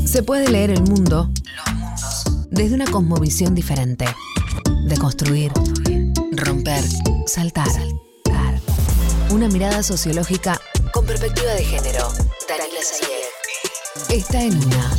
Se puede leer el mundo, los mundos, desde una cosmovisión diferente. Deconstruir, romper, saltar. Una mirada sociológica con perspectiva de género. Daniela Sayeg está en una.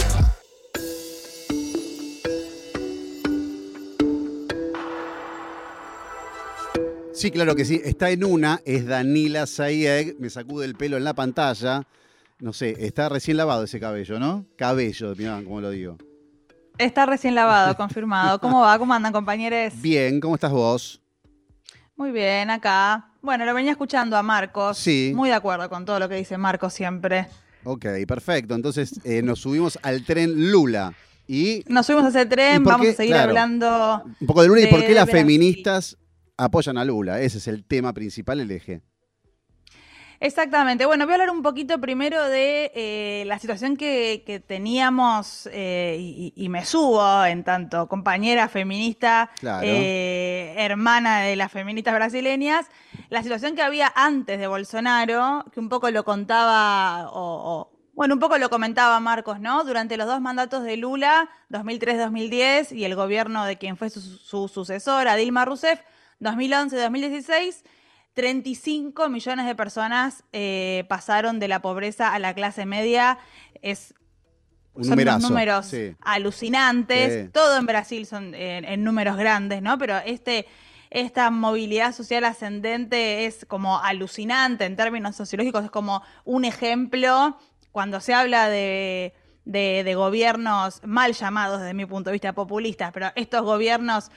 Sí, claro que sí. Está en una, es Daniela Sayeg. Me sacude el pelo en la pantalla. No sé, está recién lavado ese cabello, ¿no? Cabello, mirá cómo lo digo. Está recién lavado, confirmado. ¿Cómo va? ¿Cómo andan, compañeros? Bien, ¿cómo estás vos? Muy bien, acá. Bueno, lo venía escuchando a Marcos. Sí. Muy de acuerdo con todo lo que dice Marcos siempre. Ok, perfecto. Entonces nos subimos al tren Lula. Y Nos subimos a ese tren, vamos a seguir hablando un poco de Lula y por qué las Brasil. feministas apoyan a Lula. Ese es el tema principal, el eje. Exactamente. Bueno, voy a hablar un poquito primero de la situación que teníamos y me subo en tanto compañera feminista, Claro. hermana de las feministas brasileñas, la situación que había antes de Bolsonaro, que un poco lo contaba bueno, un poco lo comentaba Marcos, ¿no? Durante los dos mandatos de Lula, 2003-2010, y el gobierno de quien fue su sucesora, Dilma Rousseff, 2011-2016, 35 millones de personas pasaron de la pobreza a la clase media. Son unos números alucinantes. Sí. Todo en Brasil son en números grandes, ¿no? Pero esta movilidad social ascendente es como alucinante en términos sociológicos. Es como un ejemplo cuando se habla de gobiernos mal llamados desde mi punto de vista populistas, pero estos gobiernos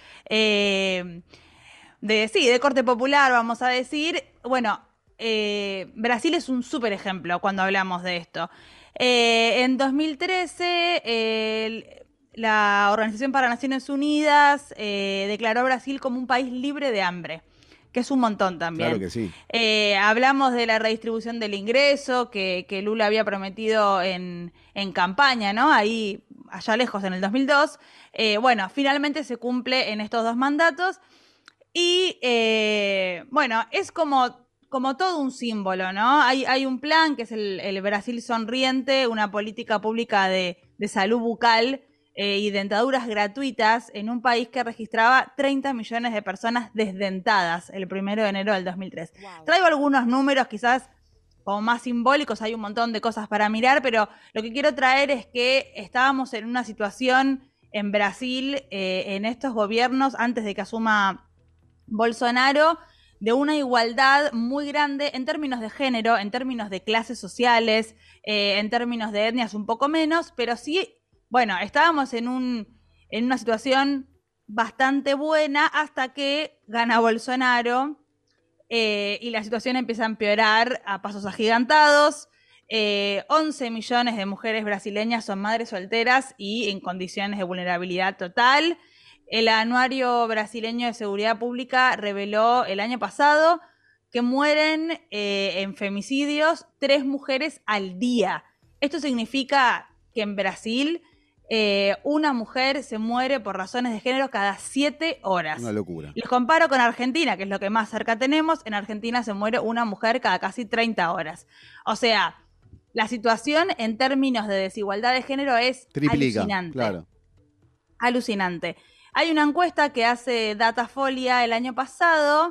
de corte popular, vamos a decir. Bueno, Brasil es un súper ejemplo cuando hablamos de esto. En 2013, la Organización para Naciones Unidas declaró a Brasil como un país libre de hambre, que es un montón también. Claro que sí. Hablamos de la redistribución del ingreso que Lula había prometido en campaña, ¿no? Ahí, allá lejos, en el 2002. Bueno, finalmente se cumple en estos dos mandatos. Y bueno, es como todo un símbolo, ¿no? Hay un plan que es el Brasil Sonriente, una política pública de salud bucal y dentaduras gratuitas en un país que registraba 30 millones de personas desdentadas el 1 de enero del 2003. Wow. Traigo algunos números quizás como más simbólicos, hay un montón de cosas para mirar, pero lo que quiero traer es que estábamos en una situación en Brasil, en estos gobiernos, antes de que asuma Bolsonaro, de una igualdad muy grande en términos de género, en términos de clases sociales, en términos de etnias un poco menos, pero sí, bueno, estábamos en una situación bastante buena hasta que gana Bolsonaro y la situación empieza a empeorar a pasos agigantados. 11 millones de mujeres brasileñas son madres solteras y en condiciones de vulnerabilidad total. El Anuario Brasileño de Seguridad Pública reveló el año pasado que mueren en femicidios 3 mujeres al día. Esto significa que en Brasil una mujer se muere por razones de género cada 7 horas. Una locura. Les comparo con Argentina, que es lo que más cerca tenemos. En Argentina se muere una mujer cada casi 30 horas. O sea, la situación en términos de desigualdad de género es alucinante. Claro. Alucinante. Hay una encuesta que hace Datafolia el año pasado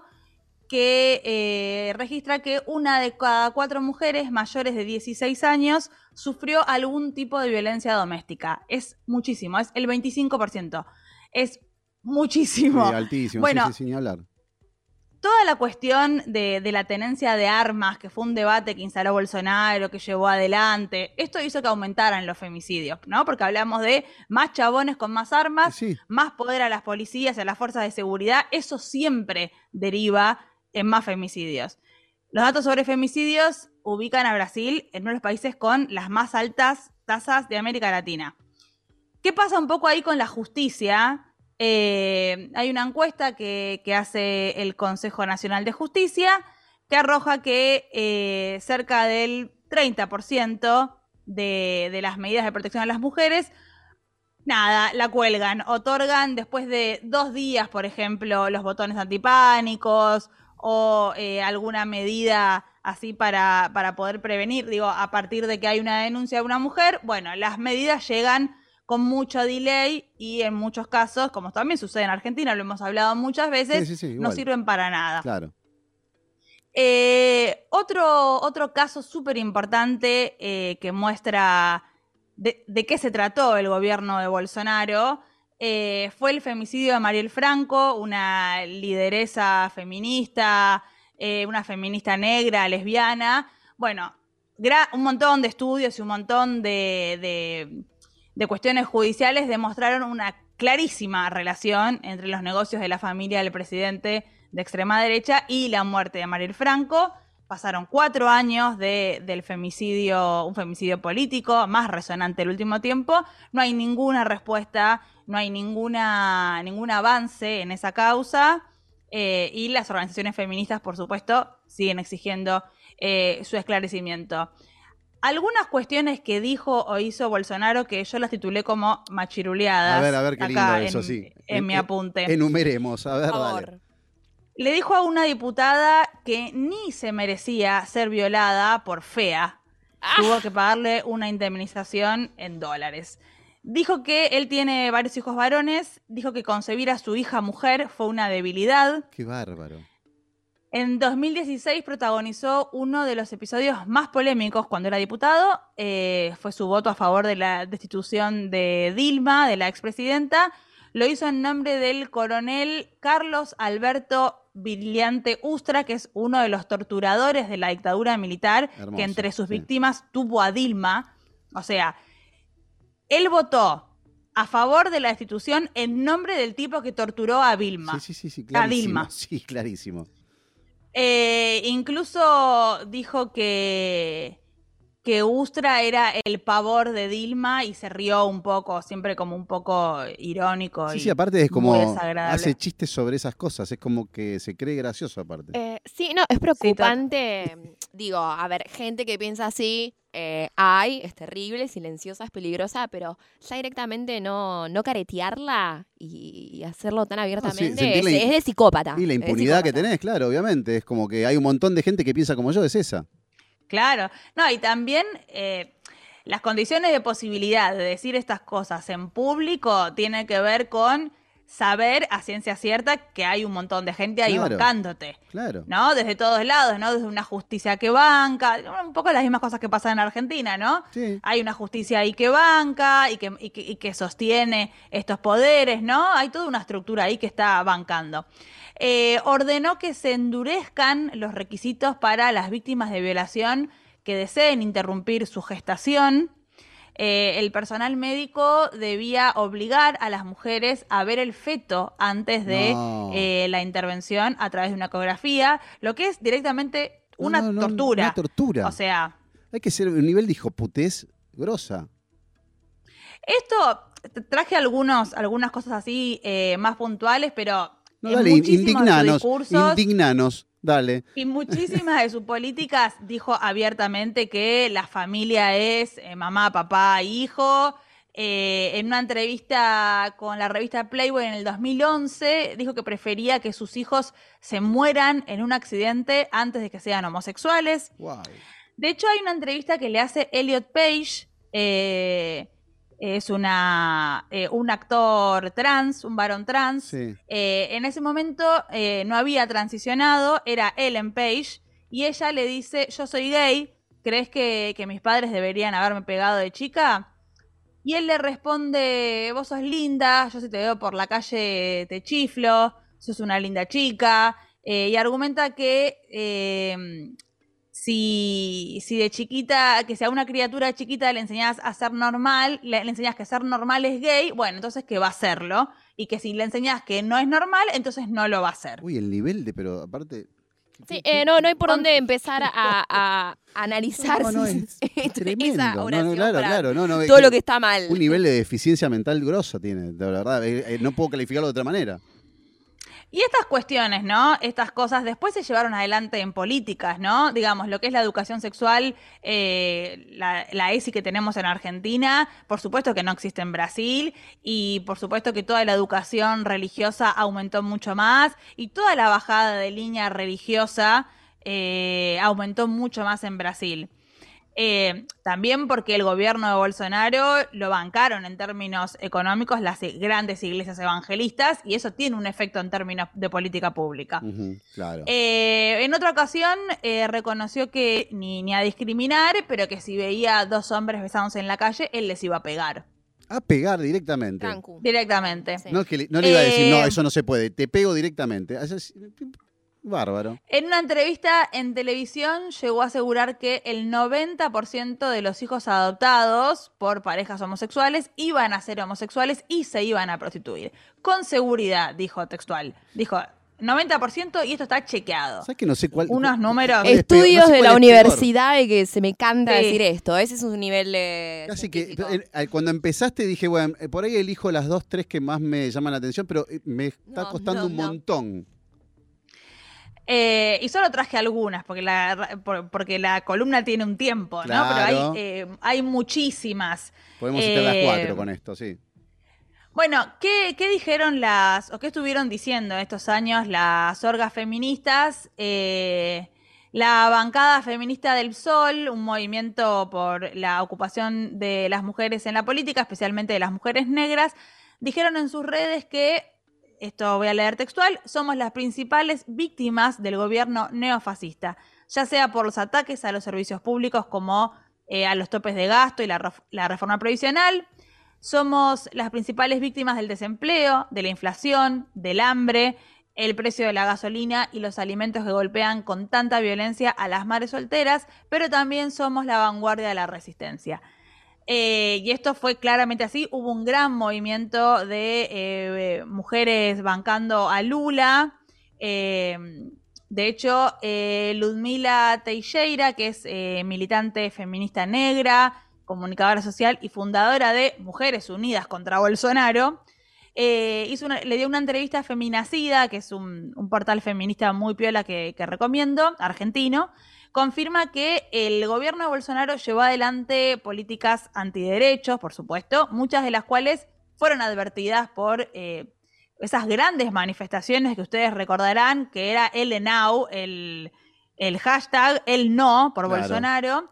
que registra que 1 de cada 4 mujeres mayores de 16 años sufrió algún tipo de violencia doméstica. Es muchísimo, es el 25%. Es muchísimo. Sí, altísimo, bueno, sí, sin hablar. Toda la cuestión de la tenencia de armas, que fue un debate que instaló Bolsonaro, que llevó adelante, esto hizo que aumentaran los femicidios, ¿no? Porque hablamos de más chabones con más armas, sí, más poder a las policías y a las fuerzas de seguridad. Eso siempre deriva en más femicidios. Los datos sobre femicidios ubican a Brasil en uno de los países con las más altas tasas de América Latina. ¿Qué pasa un poco ahí con la justicia? Hay una encuesta que hace el Consejo Nacional de Justicia que arroja que cerca del 30% de las medidas de protección a las mujeres, nada, la cuelgan, otorgan después de 2 días, por ejemplo, los botones antipánicos o alguna medida así para poder prevenir. Digo, a partir de que hay una denuncia de una mujer, bueno, las medidas llegan con mucho delay y en muchos casos, como también sucede en Argentina, lo hemos hablado muchas veces, no sirven para nada. Claro. Otro caso súper importante que muestra de qué se trató el gobierno de Bolsonaro fue el femicidio de Mariel Franco, una lideresa feminista, una feminista negra, lesbiana. Bueno, un montón de estudios y un montón de cuestiones judiciales demostraron una clarísima relación entre los negocios de la familia del presidente de extrema derecha y la muerte de Mariel Franco. Pasaron 4 años del femicidio, un femicidio político, más resonante el último tiempo. No hay ninguna respuesta, no hay ningún avance en esa causa. Y las organizaciones feministas, por supuesto, siguen exigiendo su esclarecimiento. Algunas cuestiones que dijo o hizo Bolsonaro que yo las titulé como machiruleadas. A ver, qué lindo eso, sí. En mi apunte. Enumeremos, a ver, dale. Le dijo a una diputada que ni se merecía ser violada por fea. Tuvo que pagarle una indemnización en dólares. Dijo que él tiene varios hijos varones. Dijo que concebir a su hija mujer fue una debilidad. Qué bárbaro. En 2016 protagonizó uno de los episodios más polémicos cuando era diputado. Fue su voto a favor de la destitución de Dilma, de la expresidenta. Lo hizo en nombre del coronel Carlos Alberto Viliante Ustra, que es uno de los torturadores de la dictadura militar, hermoso, que entre sus víctimas tuvo a Dilma. O sea, él votó a favor de la destitución en nombre del tipo que torturó a Vilma. Sí, clarísimo. A Dilma. Sí, clarísimo. Incluso dijo que Ustra era el pavor de Dilma y se rió un poco, siempre como un poco irónico. Sí, aparte es como hace chistes sobre esas cosas, es como que se cree gracioso aparte. Sí, no, es preocupante. Digo, a ver, gente que piensa así, es terrible, silenciosa, es peligrosa, pero ya directamente no caretearla y hacerlo tan abiertamente es de psicópata. Y la impunidad que tenés, claro, obviamente, es como que hay un montón de gente que piensa como yo, es esa. Claro, no, y también las condiciones de posibilidad de decir estas cosas en público tienen que ver con saber a ciencia cierta que hay un montón de gente ahí bancándote, ¿no? Desde todos lados, ¿no? Desde una justicia que banca, un poco las mismas cosas que pasan en Argentina, ¿no? Sí. Hay una justicia ahí que banca y que sostiene estos poderes, ¿no? Hay toda una estructura ahí que está bancando. Ordenó que se endurezcan los requisitos para las víctimas de violación que deseen interrumpir su gestación. El personal médico debía obligar a las mujeres a ver el feto antes de la intervención a través de una ecografía, lo que es directamente una tortura. Una tortura. O sea, hay que ser un nivel de hijoputez grosa. Esto, traje algunas cosas así más puntuales, pero dale, indignanos, dale. Y muchísimas de sus políticas dijo abiertamente que la familia es mamá, papá, hijo. En una entrevista con la revista Playboy en el 2011, dijo que prefería que sus hijos se mueran en un accidente antes de que sean homosexuales. Wow. De hecho, hay una entrevista que le hace Elliot Page, es un actor trans, un varón trans. Sí. En ese momento no había transicionado, era Ellen Page, y ella le dice, yo soy gay, ¿crees que mis padres deberían haberme pegado de chica? Y él le responde, vos sos linda, yo si te veo por la calle te chiflo, sos una linda chica, y argumenta que si de chiquita, que si a una criatura chiquita le enseñás a ser normal, le enseñás que ser normal es gay, bueno, entonces que va a hacerlo. Y que si le enseñás que no es normal, entonces no lo va a hacer. Uy, el nivel de, pero aparte... Sí, no hay por dónde empezar a analizar es tremendo. esa oración Claro, todo lo que está mal. Un nivel de deficiencia mental grosso tiene, de verdad. No puedo calificarlo de otra manera. Y estas cuestiones, ¿no? Estas cosas después se llevaron adelante en políticas, ¿no? Digamos, lo que es la educación sexual, la ESI que tenemos en Argentina, por supuesto que no existe en Brasil, y por supuesto que toda la educación religiosa aumentó mucho más, y toda la bajada de línea religiosa aumentó mucho más en Brasil. También porque el gobierno de Bolsonaro lo bancaron en términos económicos las grandes iglesias evangelistas y eso tiene un efecto en términos de política pública. Claro. En otra ocasión reconoció que ni a discriminar, pero que si veía 2 hombres besándose en la calle, él les iba a pegar. A pegar directamente. Trancu. Directamente. Sí. No, es que no le iba a decir, no, eso no se puede, te pego directamente. Bárbaro. En una entrevista en televisión llegó a asegurar que el 90% de los hijos adoptados por parejas homosexuales iban a ser homosexuales y se iban a prostituir. Con seguridad, dijo textual. Dijo 90% y esto está chequeado. ¿Sabes que no sé cuál? Unos números. ¿Cuál es peor? Estudios No sé de cuál la es universidad y que se me encanta Sí. decir esto. Ese es un nivel Casi que científico. cuando empezaste dije, bueno, por ahí elijo las 2, 3 que más me llaman la atención, pero me está No, costando no, un no. montón. Y solo traje algunas, porque la columna tiene un tiempo, ¿no? Claro. Pero hay muchísimas. Podemos citar las 4 con esto, sí. Bueno, ¿qué dijeron o qué estuvieron diciendo estos años las orgas feministas? La bancada feminista del PSOL, un movimiento por la ocupación de las mujeres en la política, especialmente de las mujeres negras, dijeron en sus redes que, esto voy a leer textual, somos las principales víctimas del gobierno neofascista, ya sea por los ataques a los servicios públicos como a los topes de gasto y la reforma previsional. Somos las principales víctimas del desempleo, de la inflación, del hambre, el precio de la gasolina y los alimentos que golpean con tanta violencia a las madres solteras, pero también somos la vanguardia de la resistencia. Y esto fue claramente así. Hubo un gran movimiento de mujeres bancando a Lula. De hecho, Ludmila Teixeira, que es militante feminista negra, comunicadora social y fundadora de Mujeres Unidas contra Bolsonaro, le dio una entrevista a Feminacida, que es un portal feminista muy piola que recomiendo, argentino. Confirma que el gobierno de Bolsonaro llevó adelante políticas antiderechos, por supuesto, muchas de las cuales fueron advertidas por esas grandes manifestaciones que ustedes recordarán, que era el Now, el hashtag el no por Claro. Bolsonaro.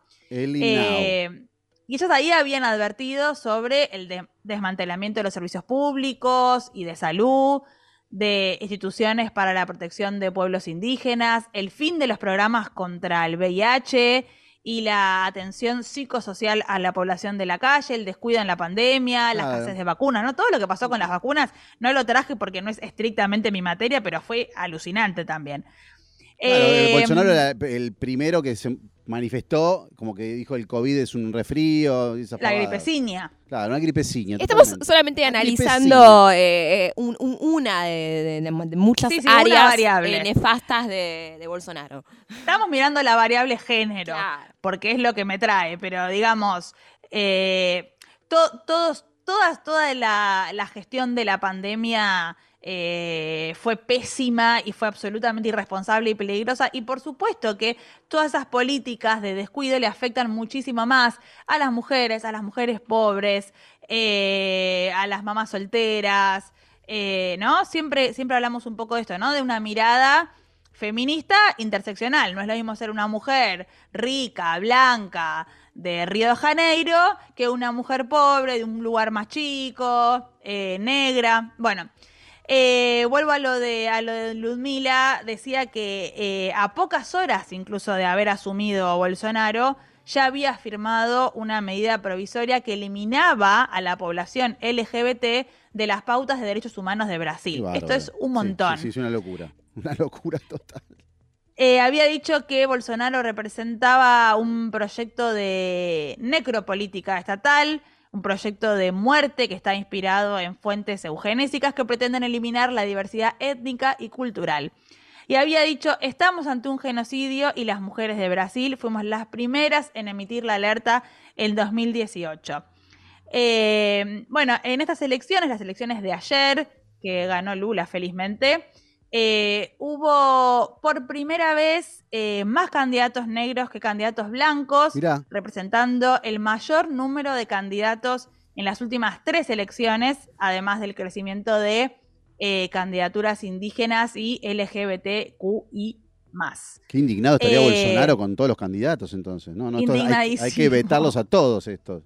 Y ellos ahí habían advertido sobre el desmantelamiento de los servicios públicos y de salud, de instituciones para la protección de pueblos indígenas, el fin de los programas contra el VIH y la atención psicosocial a la población de la calle, el descuido en la pandemia, la escasez de vacunas, ¿no? Todo lo que pasó con las vacunas no lo traje porque no es estrictamente mi materia, pero fue alucinante también. Claro, Bolsonaro era el primero que se manifestó, como que dijo el COVID es un resfrío. La gripeciña. Claro, una gripeciña. Estamos totalmente. solamente Una analizando una de muchas Sí, una áreas variable. nefastas de Bolsonaro. Estamos mirando la variable género, Claro. porque es lo que me trae, pero digamos, toda la gestión de la pandemia fue pésima y fue absolutamente irresponsable y peligrosa, y por supuesto que todas esas políticas de descuido le afectan muchísimo más a las mujeres pobres, a las mamás solteras, ¿no? Siempre hablamos un poco de esto, ¿no? De una mirada feminista interseccional. No es lo mismo ser una mujer rica, blanca, de Río de Janeiro, que una mujer pobre de un lugar más chico, negra. Bueno, vuelvo a lo de Ludmila. Decía que a pocas horas incluso de haber asumido Bolsonaro, ya había firmado una medida provisoria que eliminaba a la población LGBT de las pautas de derechos humanos de Brasil. Esto es un montón. Sí, es una locura. Una locura total. Había dicho que Bolsonaro representaba un proyecto de necropolítica estatal, un proyecto de muerte que está inspirado en fuentes eugenésicas que pretenden eliminar la diversidad étnica y cultural. Y había dicho, estamos ante un genocidio y las mujeres de Brasil fuimos las primeras en emitir la alerta en 2018. Bueno, en estas elecciones, las elecciones de ayer, que ganó Lula felizmente, Hubo por primera vez más candidatos negros que candidatos blancos, Mirá. representando el mayor número de candidatos en las últimas 3 elecciones, además del crecimiento de candidaturas indígenas y LGBTQI+. Qué indignado estaría Eh, Bolsonaro con todos los candidatos entonces. No, hay que Indignadísimo. vetarlos a todos estos.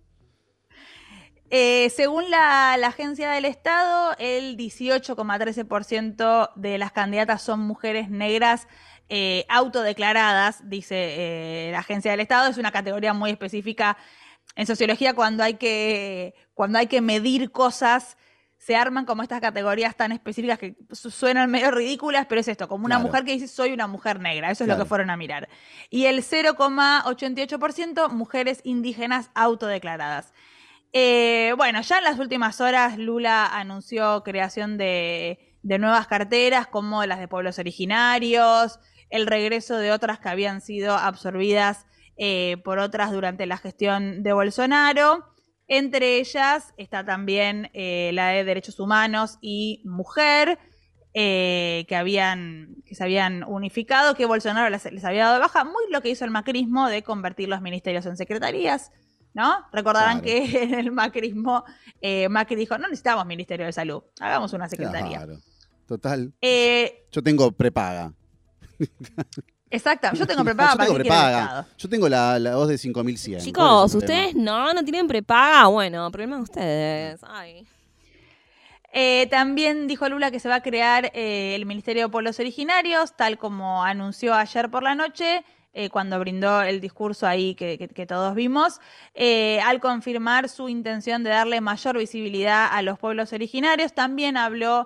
Según la Agencia del Estado, el 18,13% de las candidatas son mujeres negras autodeclaradas, dice la Agencia del Estado. Es una categoría muy específica en sociología. Cuando hay que medir cosas, se arman como estas categorías tan específicas que suenan medio ridículas, pero es esto, como una mujer que dice soy una mujer negra. Eso es lo que fueron a mirar. Y el 0,88% mujeres indígenas autodeclaradas. Bueno, ya en las últimas horas Lula anunció creación de nuevas carteras como las de pueblos originarios, el regreso de otras que habían sido absorbidas por otras durante la gestión de Bolsonaro. Entre ellas está también la de derechos humanos y mujer, que se habían unificado, que Bolsonaro les había dado de baja, muy lo que hizo el macrismo de convertir los ministerios en secretarías, ¿no? Recordarán que en el macrismo Macri dijo, no necesitamos Ministerio de Salud, hagamos una secretaría. Claro, total. Yo tengo prepaga. Exacto, yo tengo prepaga para cualquier estado. Yo tengo la voz de 5100. Chicos, ustedes no tienen prepaga. Bueno, problema de ustedes. Ay. También dijo Lula que se va a crear el Ministerio de Pueblos Originarios, tal como anunció ayer por la noche, cuando brindó el discurso ahí que todos vimos, al confirmar su intención de darle mayor visibilidad a los pueblos originarios. También habló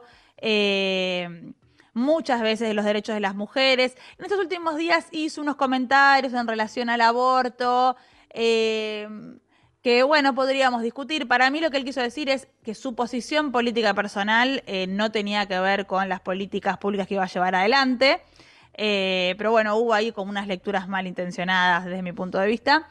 muchas veces de los derechos de las mujeres. En estos últimos días hizo unos comentarios en relación al aborto, que bueno, podríamos discutir. Para mí lo que él quiso decir es que su posición política personal no tenía que ver con las políticas públicas que iba a llevar adelante. Pero bueno, hubo ahí como unas lecturas malintencionadas desde mi punto de vista.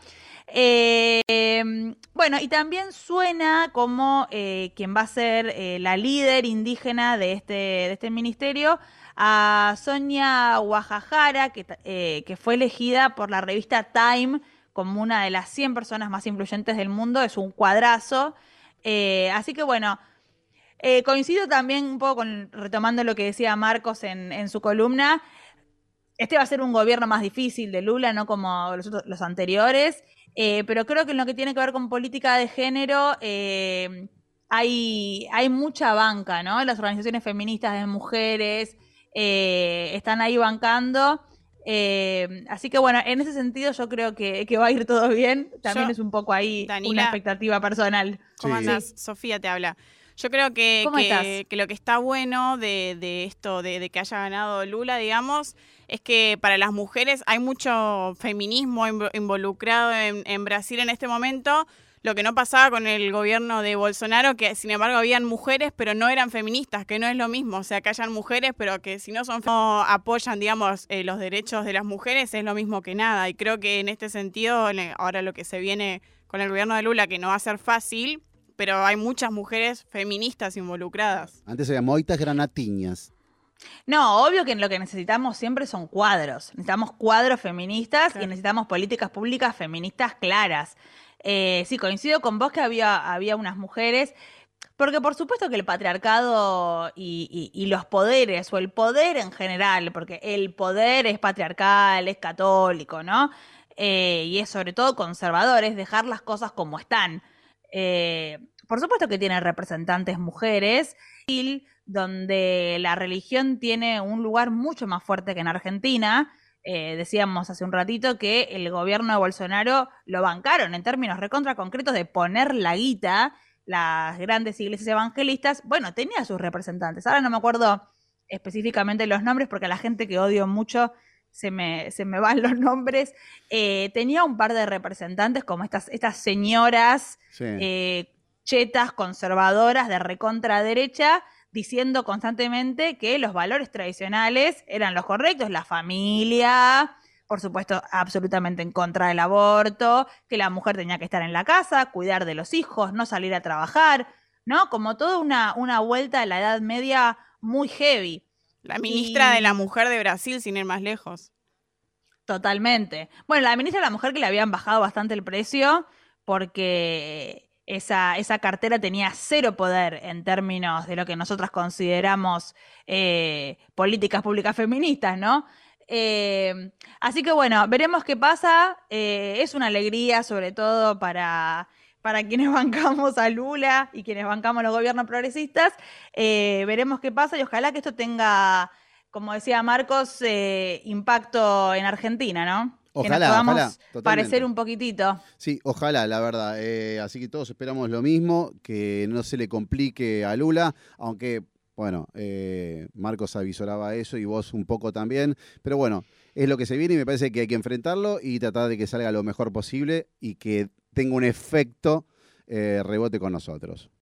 Bueno, y también suena como quien va a ser la líder indígena de este ministerio, a Sonia Guajajara, que fue elegida por la revista Time como una de las 100 personas más influyentes del mundo. Es un cuadrazo. Así que bueno, coincido también un poco retomando lo que decía Marcos en su columna. Este va a ser un gobierno más difícil de Lula, no como los anteriores, pero creo que en lo que tiene que ver con política de género hay mucha banca, ¿no? Las organizaciones feministas de mujeres están ahí bancando. Así que bueno, en ese sentido yo creo que va a ir todo bien. También es un poco ahí Danila, una expectativa personal. ¿Cómo andás? Sí. Sofía te habla. Yo creo que lo que está bueno de esto, de que haya ganado Lula, digamos, es que para las mujeres hay mucho feminismo involucrado en Brasil en este momento, lo que no pasaba con el gobierno de Bolsonaro, que sin embargo habían mujeres, pero no eran feministas, que no es lo mismo. O sea, que hayan mujeres, pero que si no apoyan, digamos, los derechos de las mujeres, es lo mismo que nada. Y creo que en este sentido, ahora lo que se viene con el gobierno de Lula, que no va a ser fácil, pero hay muchas mujeres feministas involucradas. Antes eran moitas granatiñas. No, obvio que lo que necesitamos siempre son cuadros. Necesitamos cuadros feministas, claro, y necesitamos políticas públicas feministas claras. Sí, coincido con vos que había unas mujeres, porque por supuesto que el patriarcado y los poderes, o el poder en general, porque el poder es patriarcal, es católico, ¿no? Y es sobre todo conservador, es dejar las cosas como están. Por supuesto que tiene representantes mujeres, donde la religión tiene un lugar mucho más fuerte que en Argentina. Decíamos hace un ratito que el gobierno de Bolsonaro lo bancaron en términos recontra concretos de poner la guita. Las grandes iglesias evangelistas, bueno, tenía sus representantes. Ahora no me acuerdo específicamente los nombres porque a la gente que odio mucho se me van los nombres. Tenía un par de representantes como estas señoras, sí, chetas, conservadoras, de recontra derecha, diciendo constantemente que los valores tradicionales eran los correctos, la familia, por supuesto, absolutamente en contra del aborto, que la mujer tenía que estar en la casa, cuidar de los hijos, no salir a trabajar, ¿no? Como toda una vuelta a la Edad Media muy heavy. La ministra de la Mujer de Brasil, sin ir más lejos. Totalmente. Bueno, la ministra de la Mujer que le habían bajado bastante el precio porque esa cartera tenía cero poder en términos de lo que nosotras consideramos políticas públicas feministas, ¿no? Así que bueno, veremos qué pasa. Es una alegría, sobre todo para quienes bancamos a Lula y quienes bancamos los gobiernos progresistas. Veremos qué pasa y ojalá que esto tenga, como decía Marcos, impacto en Argentina, ¿no? Ojalá, que nos podamos ojalá, parecer un poquitito. Sí, ojalá, la verdad. Así que todos esperamos lo mismo, que no se le complique a Lula, aunque, bueno, Marcos avisoraba eso y vos un poco también. Pero bueno, es lo que se viene y me parece que hay que enfrentarlo y tratar de que salga lo mejor posible y que tenga un efecto rebote con nosotros.